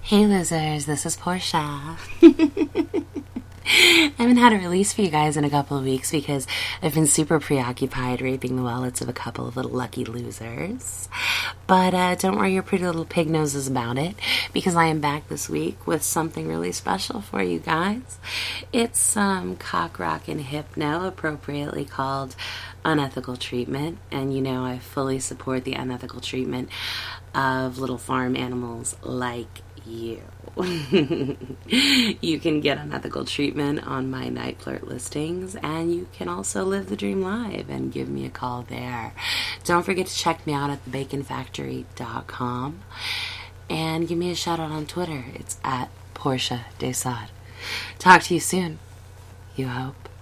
Hey losers, this is Portia. I haven't had a release for you guys in a couple of weeks because I've been super preoccupied raping the wallets of a couple of little lucky losers. But don't worry your pretty little pig noses about it, because I am back this week with something really special for you guys. It's some cock, rock, and hypno, appropriately called unethical treatment. And you know I fully support the unethical treatment of little farm animals like you. You can get unethical treatment on my Night Flirt listings, and you can also live the dream live and give me a call there. Don't forget to check me out at thebaconfactory.com and give me a shout out on Twitter. It's at Portia Desad. Talk to you soon. You hope.